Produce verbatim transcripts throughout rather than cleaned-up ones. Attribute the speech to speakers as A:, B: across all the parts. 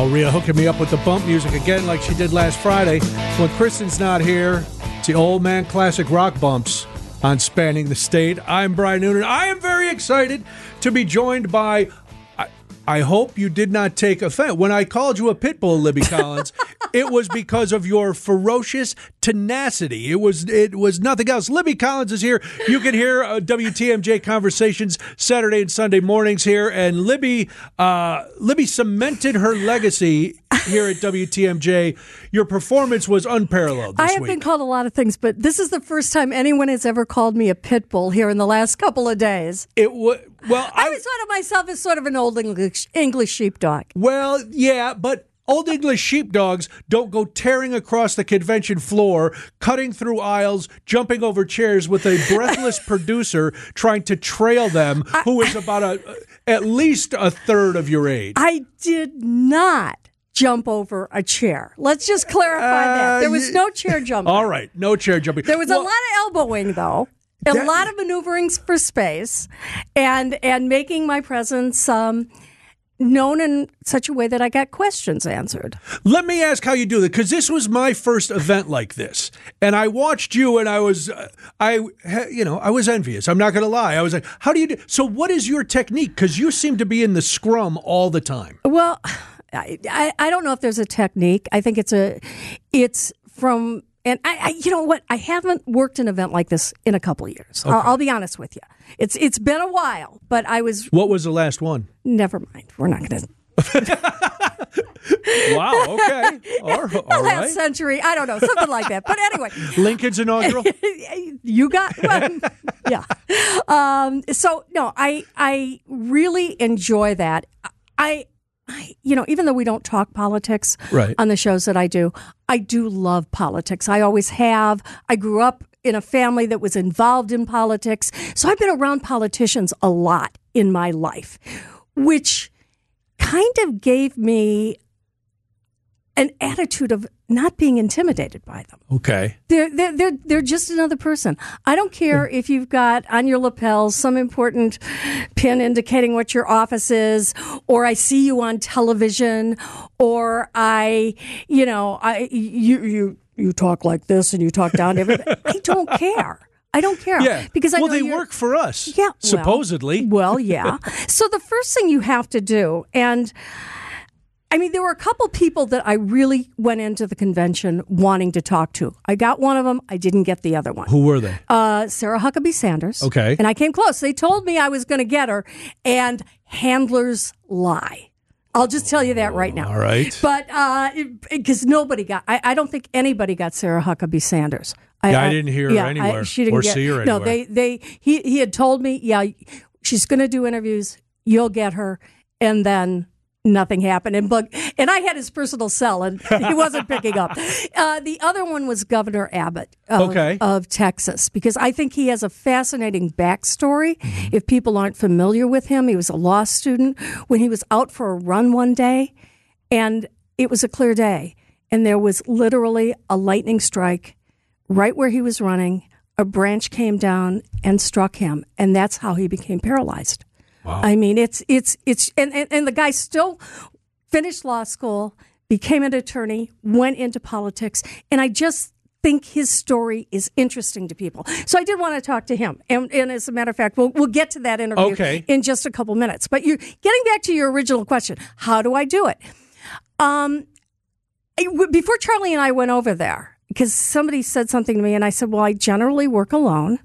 A: Wow, Rhea hooking me up with the bump music again like she did last Friday. When Kristen's not here, it's the old man classic rock bumps on Spanning the State. I'm Brian Noonan. I am very excited to be joined by, I, I hope you did not take offense. When I called you a pit bull, Libby Collins, it was because of your ferocious tenacity. It was it was nothing else. Libby Collins is here. You can hear uh, W T M J Conversations Saturday and Sunday mornings here. And Libby, uh, Libby cemented her legacy here at W T M J. Your performance was unparalleled this
B: I have
A: week.
B: been called a lot of things, but this is the first time anyone has ever called me a pit bull here in the last couple of days.
A: It was well.
B: I,
A: I
B: always thought of myself as sort of an old English English sheepdog.
A: Well, yeah, but Old English sheepdogs don't go tearing across the convention floor, cutting through aisles, jumping over chairs with a breathless producer trying to trail them, who is about a at least a third of your age.
B: I did not jump over a chair. Let's just clarify
A: Uh,
B: that. There was
A: y-
B: no chair jumping.
A: All right, no chair jumping.
B: There was
A: Well,
B: a lot of elbowing, though. A
A: That-
B: lot of maneuvering for space, and and making my presence um, known in such a way that I got questions answered.
A: Let me ask how you do that, because this was my first event like this, and I watched you, and I was, uh, I, ha- you know, I was envious. I'm not going to lie. I was like, how do you do? So, what is your technique? Because you seem to be in the scrum all the time.
B: Well, I, I I don't know if there's a technique. I think it's a, it's from. And I, I, you know what? I haven't worked an event like this in a couple of years.
A: Okay.
B: I'll, I'll be honest with you. It's it's been a while, but I was.
A: What was the last one?
B: Never mind. We're not going to.
A: Wow. Okay. All, all
B: The
A: right.
B: last century. I don't know, something like that. But anyway,
A: Lincoln's inaugural.
B: you got. Well, yeah. Um, so no, I I really enjoy that. I. I, you know, even though we don't talk politics
A: Right.
B: on the shows that I do, I do love politics. I always have. I grew up in a family that was involved in politics. So I've been around politicians a lot in my life, which kind of gave me an attitude of not being intimidated by them.
A: Okay.
B: They're, they're, they're, they're just another person. I don't care if you've got on your lapels some important pin indicating what your office is, or I see you on television, or I, you know, I, you, you, you talk like this and you talk down to everybody. I don't care. I don't care.
A: Yeah.
B: Because I
A: well,
B: know
A: they
B: you're-
A: work for us.
B: Yeah. well-
A: Supposedly.
B: Well, yeah. So the first thing you have to do, and I mean, there were a couple people that I really went into the convention wanting to talk to. I got one of them. I didn't get the other one.
A: Who were they?
B: Uh, Sarah Huckabee Sanders.
A: Okay.
B: And I came close. They told me I was going to get her, and handlers lie. I'll just tell you that right now.
A: All right.
B: But because nobody got, I, I don't think anybody got Sarah Huckabee Sanders.
A: Yeah, I didn't hear her
B: yeah, I-
A: anywhere
B: she didn't
A: or
B: get,
A: see her
B: No,
A: anywhere.
B: they, they, he, he had told me, yeah, she's going to do interviews. You'll get her, and then nothing happened. And but and I had his personal cell, and he wasn't picking up. Uh, the other one was Governor Abbott of,
A: Okay.
B: of Texas, because I think he has a fascinating backstory. Mm-hmm. If people aren't familiar with him, he was a law student. When he was out for a run one day, and it was a clear day, and there was literally a lightning strike right where he was running. A branch came down and struck him, and that's how he became paralyzed.
A: Wow.
B: I mean, it's, it's, it's, and, and, and the guy still finished law school, became an attorney, went into politics. And I just think his story is interesting to people. So I did want to talk to him. And, and as a matter of fact, we'll, we'll get to that interview
A: Okay.
B: in just a couple minutes. But you getting back to your original question, how do I do it? Um, I- before Charlie and I went over there, because somebody said something to me, and I said, well, I generally work alone.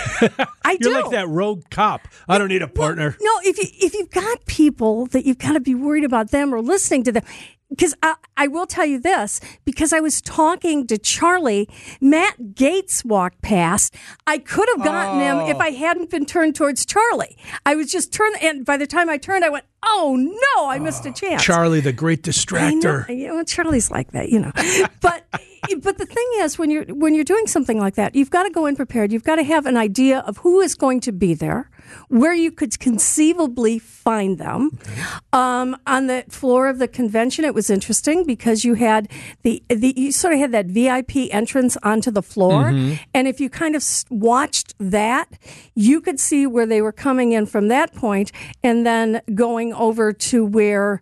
B: I
A: You're
B: do.
A: like that rogue cop. I don't need a partner.
B: No, if you if you've got people that you've got to be worried about them or listening to them, because I, I will tell you this, because I was talking to Charlie, Matt Gaetz walked past. I could have gotten
A: Oh.
B: him if I hadn't been turned towards Charlie. I was just turned, and by the time I turned, I went, oh no, I missed a chance.
A: Charlie, the great
B: I know,
A: distractor.
B: you know, Charlie's like that, you know. But but the thing is, when you're when you're doing something like that, you've got to go in prepared. You've got to have an idea of who is going to be there, where you could conceivably find them.
A: Okay.
B: Um, on the floor of the convention, it was interesting because you had the, the you sort of had that V I P entrance onto the floor,
A: Mm-hmm.
B: and if you kind of s- watched that, you could see where they were coming in from that point, and then going over to where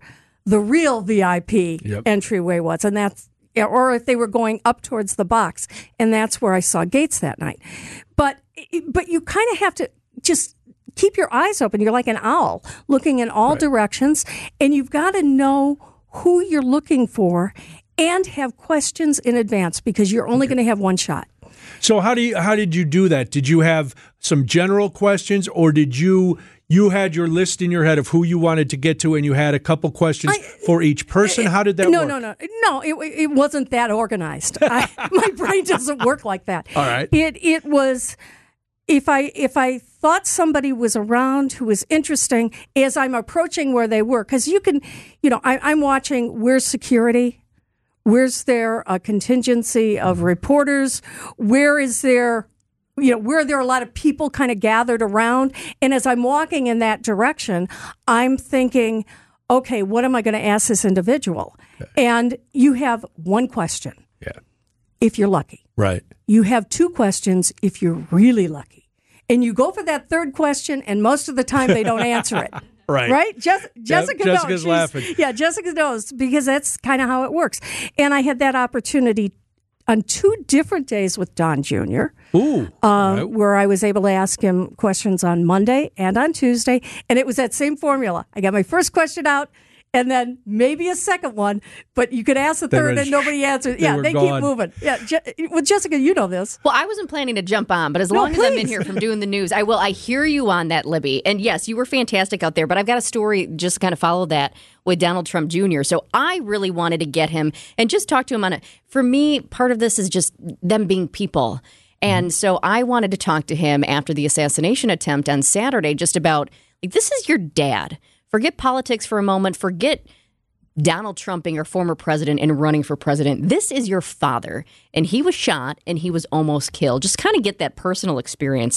B: the real V I P
A: Yep.
B: entryway was. And that's, or if they were going up towards the box. And that's where I saw Gates that night. But, but you kind of have to just keep your eyes open. You're like an owl looking in all
A: Right.
B: directions. And you've got to know who you're looking for and have questions in advance because you're only going to have one shot.
A: So how do you, how did you do that? Did you have some general questions, or did you you had your list in your head of who you wanted to get to, and you had a couple questions
B: I,
A: for each person? How did that
B: no,
A: work?
B: No, no, no, no. It it wasn't that organized. I, my brain doesn't work like that.
A: All right.
B: It it was if I if I thought somebody was around who was interesting as I'm approaching where they were, because you can, you know, I, I'm watching where's security. Where's there a contingency of reporters? Where is there, you know, where are there a lot of people kind of gathered around? And as I'm walking in that direction, I'm thinking, okay, what am I going to ask this individual? Okay. And you have one question.
A: Yeah.
B: If you're lucky.
A: Right.
B: You have two questions if you're really lucky. And you go for that third question, and most of the time they don't answer it.
A: Right.
B: Right? Jess- Jessica
A: yep,
B: knows.
A: Jessica's
B: She's,
A: laughing.
B: Yeah, Jessica knows because that's kind of how it works. And I had that opportunity on two different days with Don Junior
A: Ooh.
B: Uh,
A: right.
B: where I was able to ask him questions on Monday and on Tuesday. And it was that same formula. I got my first question out, and then maybe a second one, but you could ask the
A: They
B: third
A: were-
B: and nobody answered.
A: they
B: Yeah,
A: were
B: they
A: gone.
B: keep moving. Yeah, Je- well, Jessica, you know this.
C: Well, I wasn't planning to jump on, but as
B: No,
C: long as I'm in
B: please.
C: here from doing the news, I will. I hear you on that, Libby. And yes, you were fantastic out there, but I've got a story just to kind of follow that with Donald Trump Junior So I really wanted to get him and just talk to him on it. For me, part of this is just them being people. And so I wanted to talk to him after the assassination attempt on Saturday just about, like, this is your dad. Forget politics for a moment. Forget Donald Trump being our former president and running for president. This is your father, and he was shot and he was almost killed. Just kind of get that personal experience.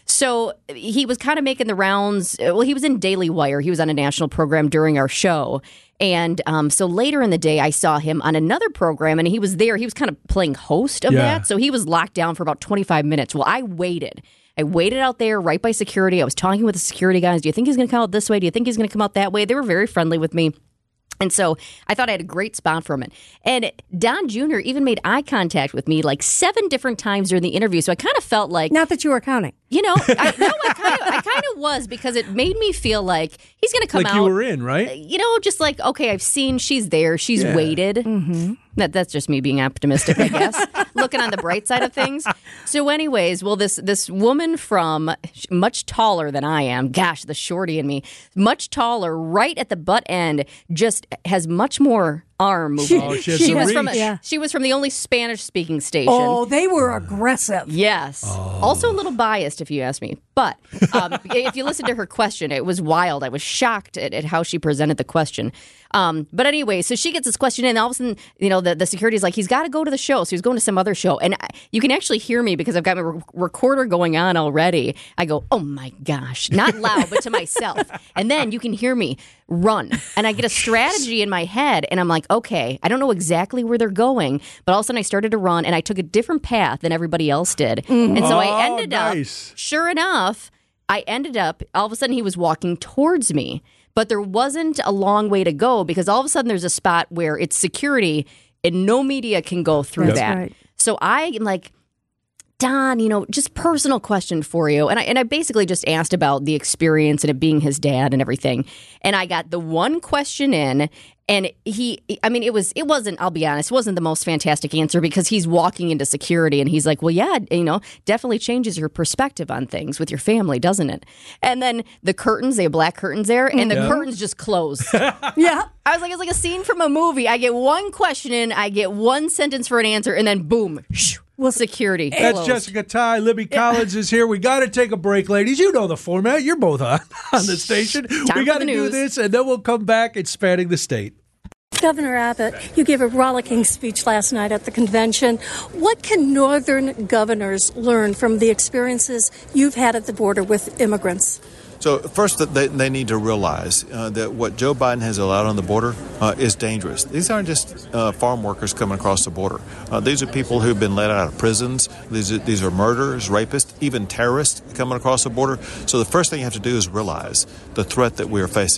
C: So he was kind of making the rounds. Well, he was in Daily Wire. He was on a national program during our show. And um, so later in the day, I saw him on another program, and he was there. He was kind of playing host of
A: Yeah.
C: that. So he was locked down for about twenty-five minutes. Well, I waited. I waited out there right by security. I was talking with the security guys. Do you think he's going to come out this way? Do you think he's going to come out that way? They were very friendly with me. And so I thought I had a great spot for him. And Don Junior even made eye contact with me like seven different times during the interview. So I kind of felt like,
B: Not that you were counting.
C: you know, I, no, I kind of, I kind of was, because it made me feel like he's going to come
A: Like
C: out.
A: you were in, right?
C: You know, just like, okay, I've seen she's there. She's
A: Yeah.
C: waited. Mm-hmm. That, that's just me being optimistic, I guess, looking on the bright side of things. So anyways, well, this this woman from much taller than I am, gosh, the shorty in me, much taller, right at the butt end, just has much more arm movement.
A: Oh, she has
C: she
A: the
C: was from a,
A: reach.
B: Yeah.
C: she was from the only Spanish-speaking station.
B: Oh, they were aggressive.
C: Yes.
A: Oh.
C: Also a little biased, if you ask me. But um, if you listen to her question, it was wild. I was shocked at, at how she presented the question. Um, but anyway, so she gets this question in, and all of a sudden, you know, the, the security's like, he's got to go to the show. So he's going to some other show. And I, you can actually hear me because I've got my re- recorder going on already. I go, oh my gosh. Not loud, but to myself. And then you can hear me run. And I get a strategy in my head, and I'm like, okay, I don't know exactly where they're going. But all of a sudden I started to run, and I took a different path than everybody else did. And so I
A: Oh,
C: ended
A: nice.
C: up, sure enough, I ended up, all of a sudden he was walking towards me. But there wasn't a long way to go, because all of a sudden there's a spot where it's security and no media can go through
B: That's
C: that.
B: right.
C: So I am like, Don, you know, just personal question for you. And I and I basically just asked about the experience and it being his dad and everything. And I got the one question in, and he, I mean, it was, it wasn't, I'll be honest, it wasn't the most fantastic answer, because he's walking into security and he's like, well, yeah, you know, definitely changes your perspective on things with your family, doesn't it? And then the curtains, they have black curtains there, and the
A: Yeah.
C: curtains just closed.
B: Yeah.
C: I was like, it's like a scene from a movie. I get one question in, I get one sentence for an answer, and then boom, shoo, well, security.
A: That's
C: closed.
A: Jessica Ty. Libby Collins is here. We got to take a break, ladies. You know the format. You're both on, on the station.
C: Time
A: we
C: for
A: got to
C: the
A: do
C: news.
A: this, and then we'll come back and spanning the state.
B: Governor Abbott, you gave a rollicking speech last night at the convention. What can northern governors learn from the experiences you've had at the border with immigrants?
D: So first, that they, they need to realize uh, that what Joe Biden has allowed on the border uh, is dangerous. These aren't just uh, farm workers coming across the border. Uh, these are people who've been let out of prisons. These are, these are murderers, rapists, even terrorists coming across the border. So the first thing you have to do is realize the threat that we are facing.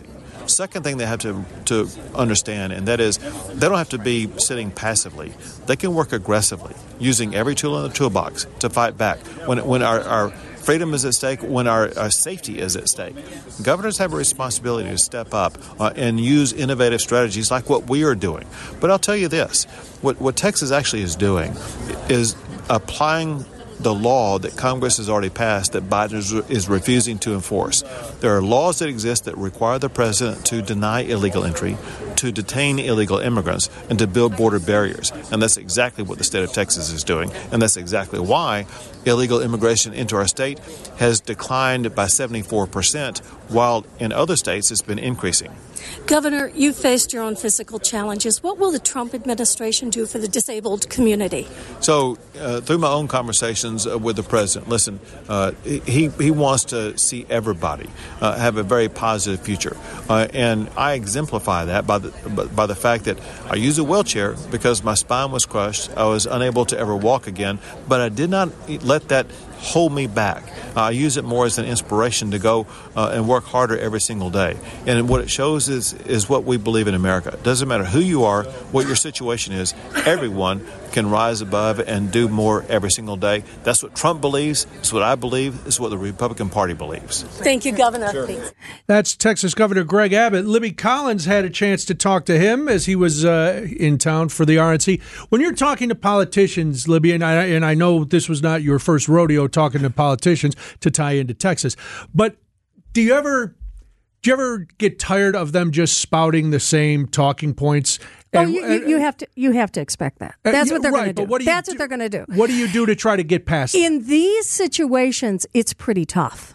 D: Second thing they have to, to understand, and that is they don't have to be sitting passively. They can work aggressively, using every tool in the toolbox to fight back. When, when our, our freedom is at stake, when our, our safety is at stake, governors have a responsibility to step up uh, and use innovative strategies like what we are doing. But I'll tell you this, what, what Texas actually is doing is applying the law that Congress has already passed that Biden is, is refusing to enforce. There are laws that exist that require the president to deny illegal entry, to detain illegal immigrants, and to build border barriers. And that's exactly what the state of Texas is doing. And that's exactly why illegal immigration into our state has declined by seventy-four percent, while in other states it's been increasing.
B: Governor, you faced your own physical challenges. What will the Trump administration do for the disabled community?
D: So, uh, through my own conversations uh, with the president, listen, uh, he he wants to see everybody uh, have a very positive future, uh, and I exemplify that by the by the fact that I use a wheelchair because my spine was crushed. I was unable to ever walk again, but I did not let that hold me back. Uh, I use it more as an inspiration to go uh, and work harder every single day. And what it shows is is what we believe in America. It doesn't matter who you are, what your situation is, everyone can rise above and do more every single day. That's what Trump believes. It's what I believe. It's what the Republican Party believes.
B: Thank you, Governor.
D: Sure.
A: That's Texas Governor Greg Abbott. Libby Collins had a chance to talk to him as he was uh, in town for the R N C. When you're talking to politicians, Libby, and I, and I know this was not your first rodeo talking to politicians to tie into Texas, but do you ever do you ever get tired of them just spouting the same talking points?
B: Oh,
A: And,
B: you, you, you have to you have to expect that.
A: uh,
B: That's
A: yeah,
B: what they're
A: right,
B: going to
A: but
B: do.
A: what do you
B: That's
A: do-
B: what they're going to do.
A: What do you do to try to get past it?
B: In these situations, it's pretty tough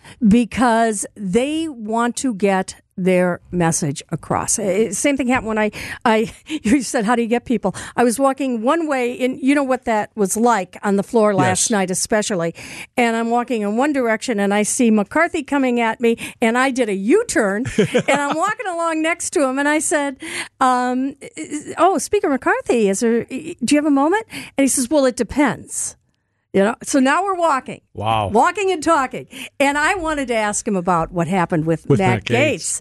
B: because they want to get their message across. Uh, Same thing happened when I, I, you said, how do you get people? I was walking one way in, you know what that was like on the floor last
A: Yes.
B: night, especially. And I'm walking in one direction and I see McCarthy coming at me and I did a U-turn and I'm walking along next to him and I said, um, oh, Speaker McCarthy, is there, do you have a moment? And he says, well, it depends. You know, so now we're walking.
A: Wow.
B: Walking and talking. And I wanted to ask him about what happened with,
A: With
B: Matt,
A: Matt Gaetz.
B: Gaetz.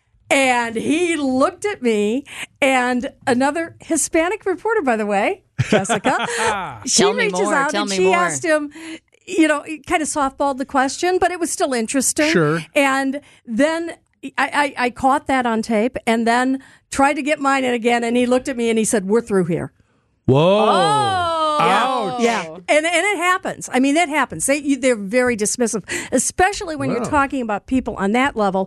B: And he looked at me, and another Hispanic reporter, by the way, Jessica, she
C: Tell me
B: reaches
C: more,
B: out
C: tell
B: and
C: me
B: she
C: more.
B: asked him, you know, kind of softballed the question, but it was still interesting.
A: Sure.
B: And then I, I, I caught that on tape and then tried to get mine in again, and he looked at me and he said, we're through here.
A: Whoa.
C: Oh.
A: Ouch.
B: Yeah, and and it happens. I mean, that happens. They you- they're very dismissive, especially when
A: Wow.
B: you're talking about people on that level.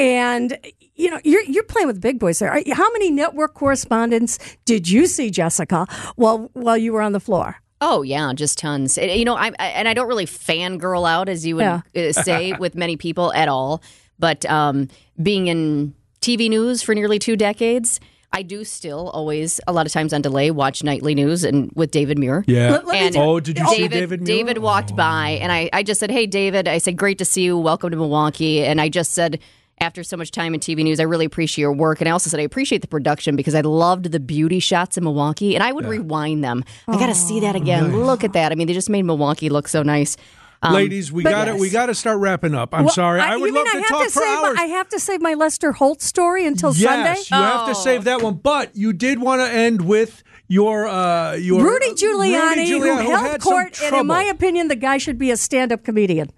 B: And you know, you're you're playing with big boys there. Are- How many network correspondents did you see, Jessica, while while you were on the floor?
C: Oh, yeah, just tons. Eh, You know, I, I and I don't really fangirl out, as you would
B: Yeah.
C: uh, say, with many people at all. But um, being in T V news for nearly two decades, I do still always, a lot of times on delay, watch nightly news and with David Muir.
A: Yeah.
B: Let- let me
C: And
B: tell-
A: Oh, did you see David Muir?
C: David walked by, and I, I just said, hey, David, I said, great to see you. Welcome to Milwaukee. And I just said, after so much time in T V news, I really appreciate your work. And I also said, I appreciate the production because I loved the beauty shots in Milwaukee, and I would rewind them. I got to see that again. Look at that. I mean, they just made Milwaukee look so nice. Um,
A: Ladies, we
B: but
A: got to
B: yes.
A: we got to start wrapping up. I'm
B: Well,
A: sorry. I, would
B: you
A: love
B: mean
A: to
B: I have
A: talk
B: to
A: for
B: save
A: hours.
B: My, I have to save my Lester Holt story until Sunday.
A: Yes, you have to
C: Oh.
A: save that one. But you did want to end with your uh, your
B: Rudy Giuliani,
A: Rudy
B: who
A: Giuliani,
B: held
A: had some
B: court, and in my
A: trouble.
B: opinion, the guy should be a stand-up comedian.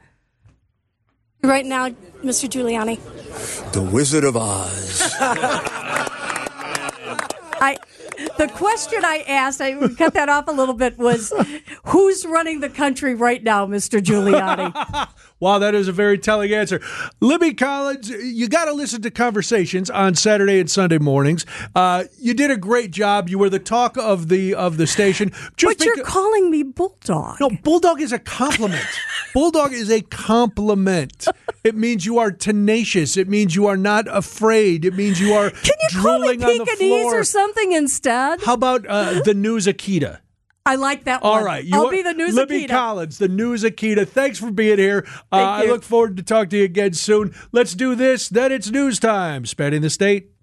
B: Right now, Mister Giuliani.
E: The Wizard of Oz.
B: I, the question I asked, I cut that off a little bit, was who's running the country right now, Mister Giuliani?
A: Wow, that is a very telling answer. Libby Collins, you got to listen to Conversations on Saturday and Sunday mornings. Uh, you did a great job. You were the talk of the of the station. Just
B: But you're
A: beca-
B: calling me Bulldog.
A: No, Bulldog is a compliment. Bulldog is a compliment. It means you are tenacious. It means you are not afraid. It means you are
B: Can you call me
A: drooling on the
B: Pekingese
A: floor.
B: or something instead?
A: How about uh, the news Akita?
B: I like that
A: All
B: one.
A: right.
B: I'll
A: are-
B: be the news
A: Libby
B: Akita.
A: Collins, the news Akita. Thanks for being here. Uh, I
B: you.
A: look forward to talking to you again soon. Let's do this. Then it's news time. Spanning the state.